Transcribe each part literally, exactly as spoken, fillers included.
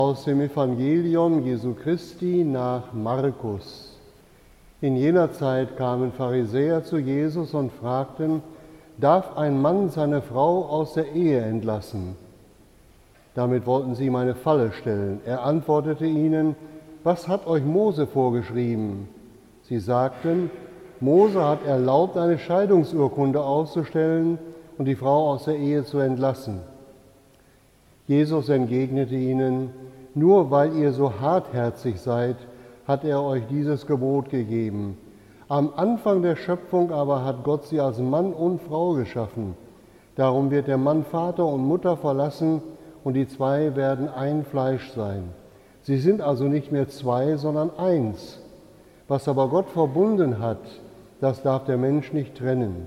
Aus dem Evangelium Jesu Christi nach Markus. In jener Zeit kamen Pharisäer zu Jesus und fragten: Darf ein Mann seine Frau aus der Ehe entlassen? Damit wollten sie ihm eine Falle stellen. Er antwortete ihnen: Was hat euch Mose vorgeschrieben? Sie sagten: Mose hat erlaubt, eine Scheidungsurkunde auszustellen und die Frau aus der Ehe zu entlassen. Jesus entgegnete ihnen: Nur weil ihr so hartherzig seid, hat er euch dieses Gebot gegeben. Am Anfang der Schöpfung aber hat Gott sie als Mann und Frau geschaffen. Darum wird der Mann Vater und Mutter verlassen und die zwei werden ein Fleisch sein. Sie sind also nicht mehr zwei, sondern eins. Was aber Gott verbunden hat, das darf der Mensch nicht trennen.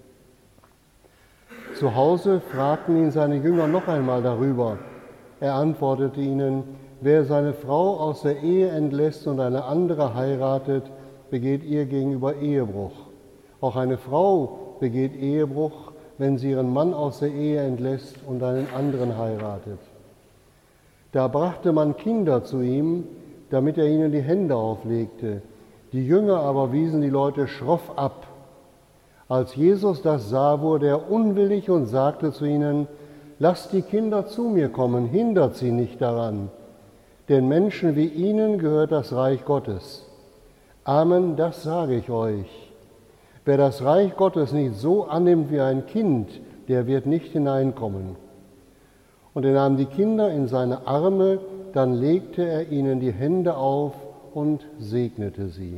Zu Hause fragten ihn seine Jünger noch einmal darüber. Er antwortete ihnen: Wer seine Frau aus der Ehe entlässt und eine andere heiratet, begeht ihr gegenüber Ehebruch. Auch eine Frau begeht Ehebruch, wenn sie ihren Mann aus der Ehe entlässt und einen anderen heiratet. Da brachte man Kinder zu ihm, damit er ihnen die Hände auflegte. Die Jünger aber wiesen die Leute schroff ab. Als Jesus das sah, wurde er unwillig und sagte zu ihnen: Lasst die Kinder zu mir kommen, hindert sie nicht daran. Denn Menschen wie ihnen gehört das Reich Gottes. Amen, das sage ich euch. Wer das Reich Gottes nicht so annimmt wie ein Kind, der wird nicht hineinkommen. Und er nahm die Kinder in seine Arme, dann legte er ihnen die Hände auf und segnete sie.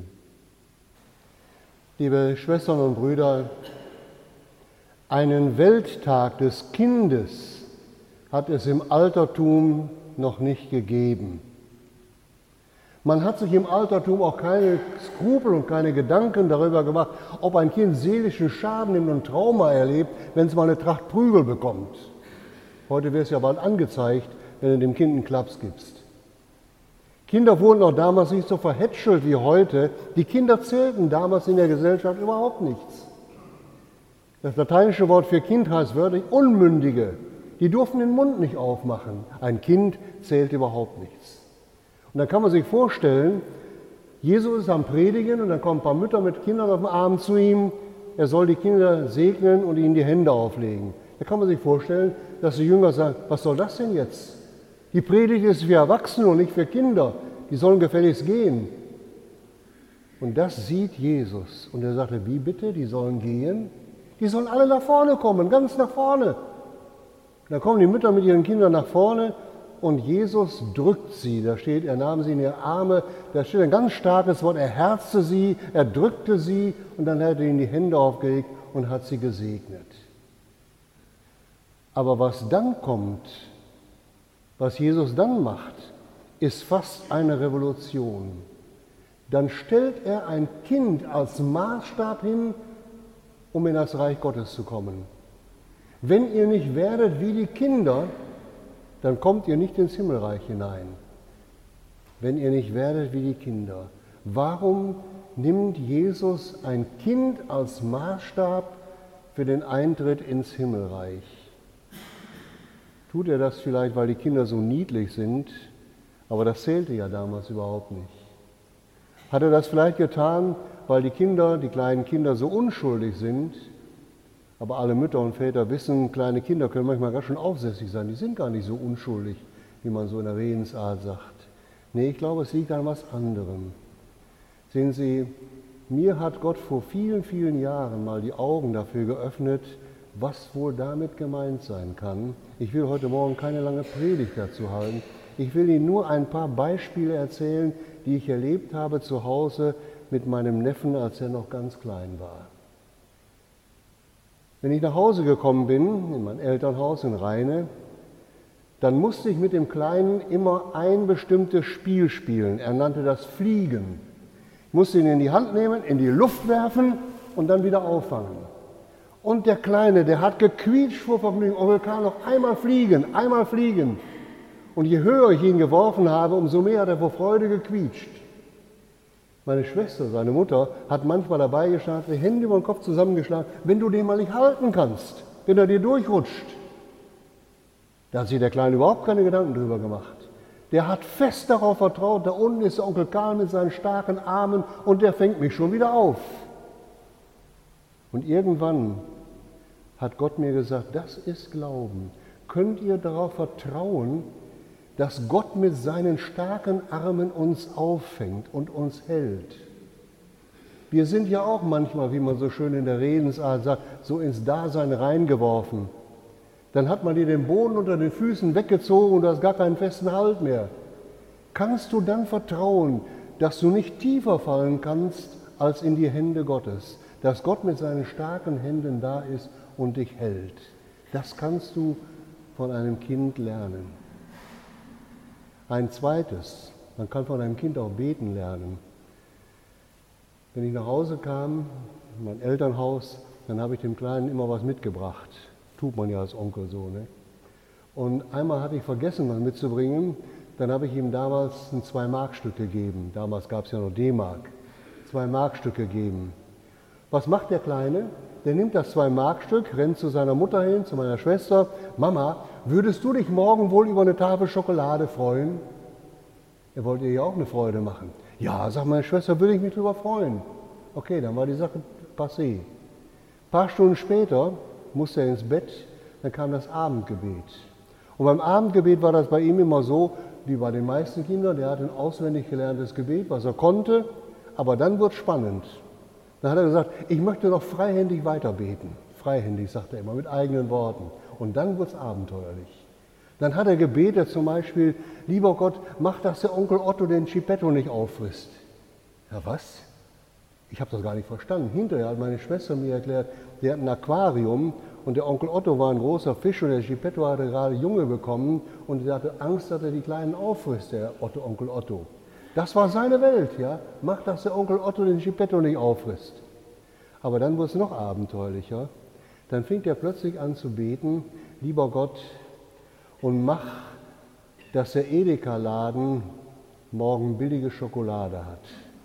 Liebe Schwestern und Brüder, einen Welttag des Kindes hat es im Altertum noch nicht gegeben. Man hat sich im Altertum auch keine Skrupel und keine Gedanken darüber gemacht, ob ein Kind seelischen Schaden nimmt und Trauma erlebt, wenn es mal eine Tracht Prügel bekommt. Heute wird es ja bald angezeigt, wenn du dem Kind einen Klaps gibst. Kinder wurden auch damals nicht so verhätschelt wie heute. Die Kinder zählten damals in der Gesellschaft überhaupt nichts. Das lateinische Wort für Kind heißt wörtlich Unmündige. Die durften den Mund nicht aufmachen. Ein Kind zählt überhaupt nichts. Und dann kann man sich vorstellen, Jesus ist am Predigen und dann kommen ein paar Mütter mit Kindern auf dem Arm zu ihm. Er soll die Kinder segnen und ihnen die Hände auflegen. Da kann man sich vorstellen, dass die Jünger sagen: Was soll das denn jetzt? Die Predigt ist für Erwachsene und nicht für Kinder. Die sollen gefälligst gehen. Und das sieht Jesus. Und er sagte: Wie bitte? Die sollen gehen? Die sollen alle nach vorne kommen, ganz nach vorne. Da kommen die Mütter mit ihren Kindern nach vorne und Jesus drückt sie. Da steht, er nahm sie in ihre Arme. Da steht ein ganz starkes Wort. Er herzte sie, er drückte sie und dann hat er ihnen die Hände aufgelegt und hat sie gesegnet. Aber was dann kommt, was Jesus dann macht, ist fast eine Revolution. Dann stellt er ein Kind als Maßstab hin, um in das Reich Gottes zu kommen. Wenn ihr nicht werdet wie die Kinder, dann kommt ihr nicht ins Himmelreich hinein. Wenn ihr nicht werdet wie die Kinder. Warum nimmt Jesus ein Kind als Maßstab für den Eintritt ins Himmelreich? Tut er das vielleicht, weil die Kinder so niedlich sind? Aber das zählte ja damals überhaupt nicht. Hat er das vielleicht getan, weil die Kinder, die kleinen Kinder so unschuldig sind? Aber alle Mütter und Väter wissen, kleine Kinder können manchmal ganz schön aufsässig sein. Die sind gar nicht so unschuldig, wie man so in der Redensart sagt. Nee, ich glaube, es liegt an was anderem. Sehen Sie, mir hat Gott vor vielen, vielen Jahren mal die Augen dafür geöffnet, was wohl damit gemeint sein kann. Ich will heute Morgen keine lange Predigt dazu halten. Ich will Ihnen nur ein paar Beispiele erzählen, die ich erlebt habe zu Hause mit meinem Neffen, als er noch ganz klein war. Wenn ich nach Hause gekommen bin, in mein Elternhaus in Rheine, dann musste ich mit dem Kleinen immer ein bestimmtes Spiel spielen. Er nannte das Fliegen. Ich musste ihn in die Hand nehmen, in die Luft werfen und dann wieder auffangen. Und der Kleine, der hat gequietscht vor Vergnügen. Onkel Karl, noch einmal fliegen, einmal fliegen. Und je höher ich ihn geworfen habe, umso mehr hat er vor Freude gequietscht. Meine Schwester, seine Mutter, hat manchmal dabei gestanden, die Hände über den Kopf zusammengeschlagen, wenn du den mal nicht halten kannst, wenn er dir durchrutscht. Da hat sich der Kleine überhaupt keine Gedanken drüber gemacht. Der hat fest darauf vertraut, da unten ist der Onkel Karl mit seinen starken Armen und der fängt mich schon wieder auf. Und irgendwann hat Gott mir gesagt, das ist Glauben. Könnt ihr darauf vertrauen, dass Gott mit seinen starken Armen uns auffängt und uns hält? Wir sind ja auch manchmal, wie man so schön in der Redensart sagt, so ins Dasein reingeworfen. Dann hat man dir den Boden unter den Füßen weggezogen und du hast gar keinen festen Halt mehr. Kannst du dann vertrauen, dass du nicht tiefer fallen kannst als in die Hände Gottes? Dass Gott mit seinen starken Händen da ist und dich hält. Das kannst du von einem Kind lernen. Ein zweites, man kann von einem Kind auch beten lernen. Wenn ich nach Hause kam, in mein Elternhaus, dann habe ich dem Kleinen immer was mitgebracht. Tut man ja als Onkel so, ne? Und einmal hatte ich vergessen, was mitzubringen. Dann habe ich ihm damals ein Zwei-Mark-Stück gegeben. Damals gab es ja noch D-Mark. Zwei-Mark-Stück gegeben. Was macht der Kleine? Der nimmt das Zwei-Mark-Stück, rennt zu seiner Mutter hin, zu meiner Schwester. Mama, würdest du dich morgen wohl über eine Tafel Schokolade freuen? Er wollte ihr ja auch eine Freude machen. Ja, sagt meine Schwester, würde ich mich darüber freuen. Okay, dann war die Sache passé. Ein paar Stunden später musste er ins Bett, dann kam das Abendgebet. Und beim Abendgebet war das bei ihm immer so, wie bei den meisten Kindern, der hat ein auswendig gelerntes Gebet, was er konnte, aber dann wird es spannend. Dann hat er gesagt, ich möchte noch freihändig weiterbeten. Freihändig, sagt er immer, mit eigenen Worten. Und dann wird es abenteuerlich. Dann hat er gebetet zum Beispiel, lieber Gott, mach, dass der Onkel Otto den Chipetto nicht auffrisst. Ja, was? Ich habe das gar nicht verstanden. Hinterher hat meine Schwester mir erklärt, der hat ein Aquarium und der Onkel Otto war ein großer Fisch und der Chipetto hatte gerade Junge bekommen und er hatte Angst, dass er die Kleinen auffrisst, der Otto, Onkel Otto. Das war seine Welt, ja. Mach, dass der Onkel Otto den Chipetto nicht auffrisst. Aber dann wurde es noch abenteuerlicher. Dann fing er plötzlich an zu beten, lieber Gott, und mach, dass der Edeka-Laden morgen billige Schokolade hat.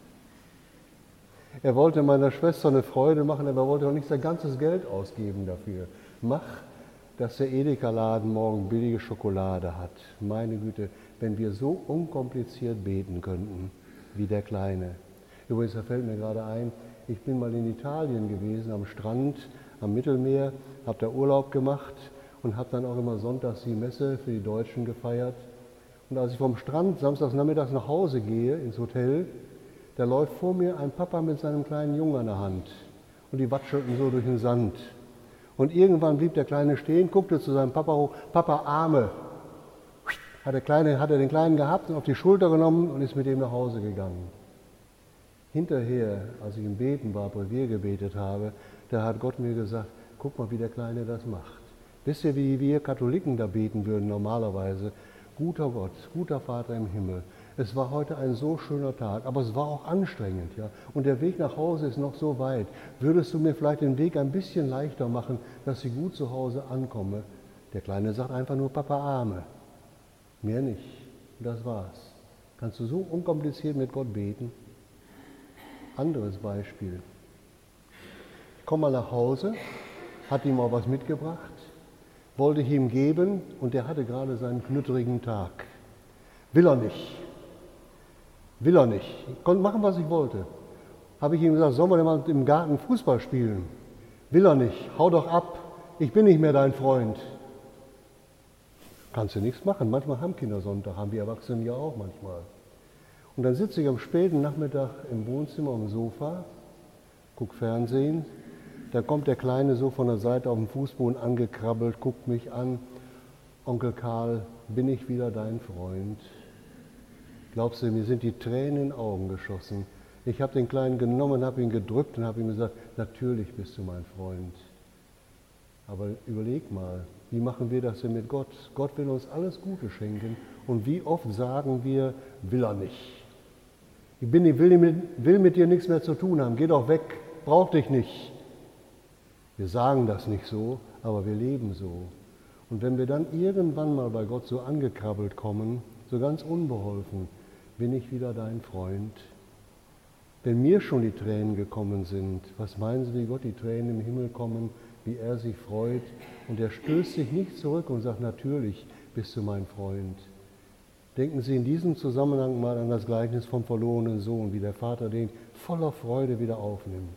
Er wollte meiner Schwester eine Freude machen, aber er wollte auch nicht sein ganzes Geld ausgeben dafür. Mach, dass der Edeka-Laden morgen billige Schokolade hat. Meine Güte, wenn wir so unkompliziert beten könnten wie der Kleine. Übrigens, da fällt mir gerade ein, ich bin mal in Italien gewesen, am Strand, am Mittelmeer, habe da Urlaub gemacht und habe dann auch immer sonntags die Messe für die Deutschen gefeiert. Und als ich vom Strand samstags nachmittags nach Hause gehe, ins Hotel, da läuft vor mir ein Papa mit seinem kleinen Jungen an der Hand. Und die watschelten so durch den Sand. Und irgendwann blieb der Kleine stehen, guckte zu seinem Papa hoch, Papa, Arme. Hat der Kleine, hat er den Kleinen gehabt und auf die Schulter genommen und ist mit ihm nach Hause gegangen. Hinterher, als ich im Beten war, Brevier gebetet habe, da hat Gott mir gesagt, guck mal, wie der Kleine das macht. Wisst ihr, wie wir Katholiken da beten würden normalerweise? Guter Gott, guter Vater im Himmel, es war heute ein so schöner Tag, aber es war auch anstrengend, ja. Und der Weg nach Hause ist noch so weit. Würdest du mir vielleicht den Weg ein bisschen leichter machen, dass ich gut zu Hause ankomme? Der Kleine sagt einfach nur, Papa, Arme. Mehr nicht. Und das war's. Kannst du so unkompliziert mit Gott beten? Anderes Beispiel. Ich komme mal nach Hause, hat ihm auch was mitgebracht, wollte ich ihm geben und der hatte gerade seinen knütterigen Tag. Will er nicht. Will er nicht. Ich konnte machen, was ich wollte. Habe ich ihm gesagt, sollen wir denn mal im Garten Fußball spielen? Will er nicht. Hau doch ab. Ich bin nicht mehr dein Freund. Kannst du nichts machen. Manchmal haben Kinder Sonntag, haben die Erwachsenen ja auch manchmal. Und dann sitze ich am späten Nachmittag im Wohnzimmer am Sofa, gucke Fernsehen. Da kommt der Kleine so von der Seite auf den Fußboden angekrabbelt, guckt mich an. Onkel Karl, bin ich wieder dein Freund? Glaubst du, mir sind die Tränen in den Augen geschossen. Ich habe den Kleinen genommen, habe ihn gedrückt und habe ihm gesagt, natürlich bist du mein Freund. Aber überleg mal, wie machen wir das denn mit Gott? Gott will uns alles Gute schenken und wie oft sagen wir, will er nicht. Ich bin, will, mit, will mit dir nichts mehr zu tun haben, geh doch weg, brauch dich nicht. Wir sagen das nicht so, aber wir leben so. Und wenn wir dann irgendwann mal bei Gott so angekrabbelt kommen, so ganz unbeholfen, bin ich wieder dein Freund. Wenn mir schon die Tränen gekommen sind, was meinen Sie, wie Gott die Tränen im Himmel kommen, wie er sich freut? Und er stößt sich nicht zurück und sagt, natürlich bist du mein Freund. Denken Sie in diesem Zusammenhang mal an das Gleichnis vom verlorenen Sohn, wie der Vater den voller Freude wieder aufnimmt.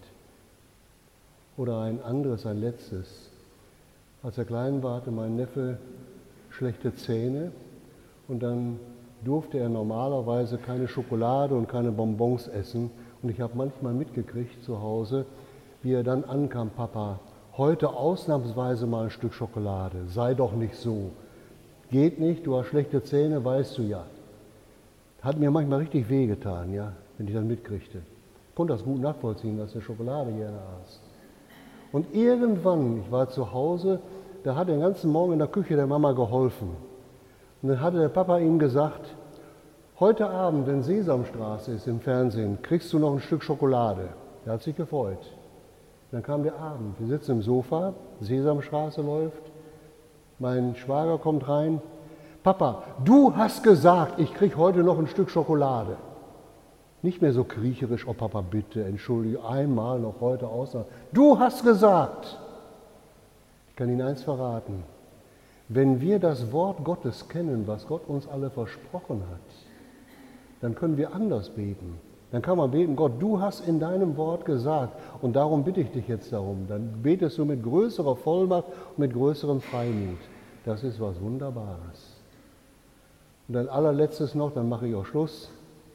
Oder ein anderes, ein letztes. Als er klein war, hatte mein Neffe schlechte Zähne und dann durfte er normalerweise keine Schokolade und keine Bonbons essen. Und ich habe manchmal mitgekriegt zu Hause, wie er dann ankam: Papa, heute ausnahmsweise mal ein Stück Schokolade, sei doch nicht so. Geht nicht, du hast schlechte Zähne, weißt du ja. Hat mir manchmal richtig wehgetan, ja, wenn ich das mitkriegte. Ich konnte das gut nachvollziehen, dass er Schokolade gerne aß. Und irgendwann, ich war zu Hause, da hat er den ganzen Morgen in der Küche der Mama geholfen. Und dann hatte der Papa ihm gesagt: Heute Abend, wenn Sesamstraße ist im Fernsehen, kriegst du noch ein Stück Schokolade. Er hat sich gefreut. Dann kam der Abend, wir sitzen im Sofa, Sesamstraße läuft, mein Schwager kommt rein: Papa, du hast gesagt, ich krieg heute noch ein Stück Schokolade. Nicht mehr so kriecherisch: Oh Papa, bitte, entschuldige, einmal noch heute aussagen. Du hast gesagt. Ich kann Ihnen eins verraten: Wenn wir das Wort Gottes kennen, was Gott uns alle versprochen hat, dann können wir anders beten. Dann kann man beten: Gott, du hast in deinem Wort gesagt und darum bitte ich dich jetzt darum. Dann betest du mit größerer Vollmacht und mit größerem Freimut. Das ist was Wunderbares. Und ein allerletztes noch, dann mache ich auch Schluss.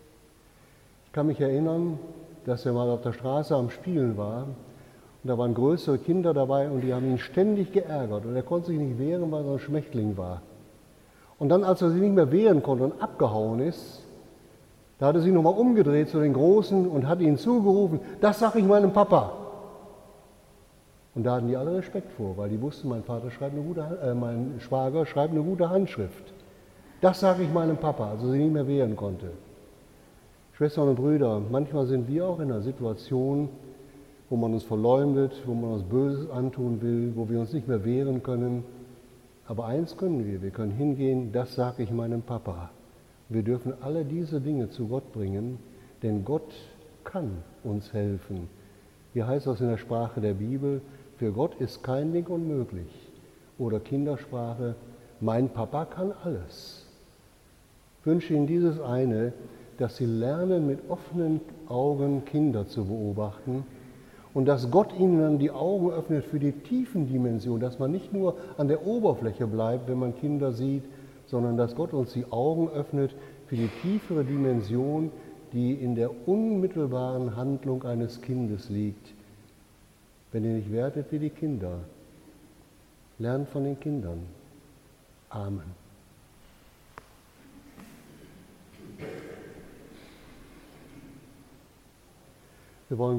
Ich kann mich erinnern, dass er mal auf der Straße am Spielen war und da waren größere Kinder dabei und die haben ihn ständig geärgert und er konnte sich nicht wehren, weil er ein Schmächtling war. Und dann, als er sich nicht mehr wehren konnte und abgehauen ist, da hat er sich nochmal umgedreht zu den Großen und hat ihnen zugerufen: Das sage ich meinem Papa. Und da hatten die alle Respekt vor, weil die wussten, mein Vater schreibt eine gute, äh, mein Schwager schreibt eine gute Handschrift. Das sage ich meinem Papa, als er sich nicht mehr wehren konnte. Schwestern und Brüder, manchmal sind wir auch in einer Situation, wo man uns verleumdet, wo man uns Böses antun will, wo wir uns nicht mehr wehren können. Aber eins können wir, wir können hingehen: Das sage ich meinem Papa. Wir dürfen alle diese Dinge zu Gott bringen, denn Gott kann uns helfen. Wie heißt das in der Sprache der Bibel? Für Gott ist kein Ding unmöglich. Oder Kindersprache: Mein Papa kann alles. Ich wünsche Ihnen dieses eine, dass Sie lernen, mit offenen Augen Kinder zu beobachten und dass Gott Ihnen dann die Augen öffnet für die tiefen Dimensionen, dass man nicht nur an der Oberfläche bleibt, wenn man Kinder sieht, sondern dass Gott uns die Augen öffnet für die tiefere Dimension, die in der unmittelbaren Handlung eines Kindes liegt. Wenn ihr nicht werdet wie die Kinder, lernt von den Kindern. Amen. Wir wollen